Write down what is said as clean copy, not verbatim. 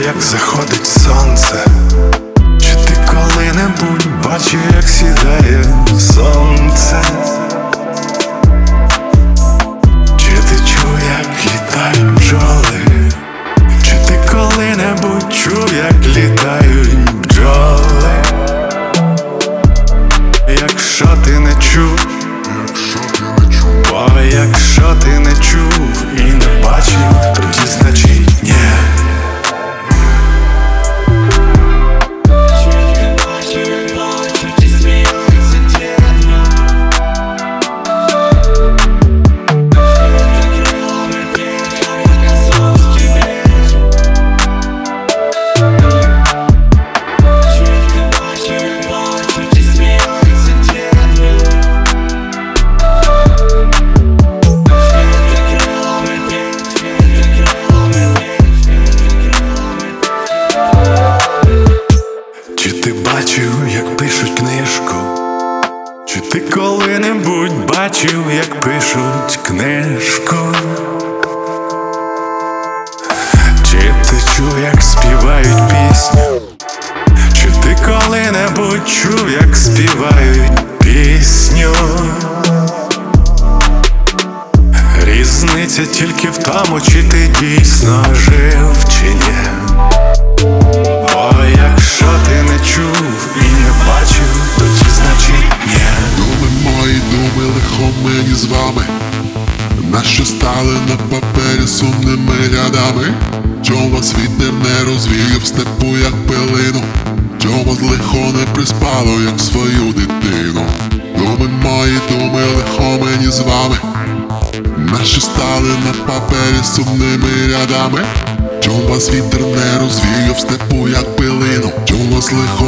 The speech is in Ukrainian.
як заходить сонце? Чи ти коли-небудь бачив, як сідає сонце? Чи ти чув, як літають бджоли? Чи ти коли-небудь чув, як літають бджоли? Якщо ти не чув, бо якщо ти не чув і не бачив, тоді значить ні. Чи ти бачив, як пишуть книжку? Чи ти коли-небудь бачив, як пишуть книжку? Чи ти чув, як співають пісню? Чи ти коли-небудь чув, як співають пісню? Різниця тільки в тому, чи ти дійсно жив, чи ні. Бо якщо ти не чув і не бачив, тоді значить ні. Думи мої, думи, лихо мені з вами, нащо стали на папері сумними рядами? Чом вас вітер не розвіяв в степу, як пилину? Чом вас лихо не приспало, як свою дитину? Думи мої, думи, лихо мені з вами, нащо стали на папері сумними рядами? Чом вас вітер не розвіяв в степу, як пилину? Чом вас лихо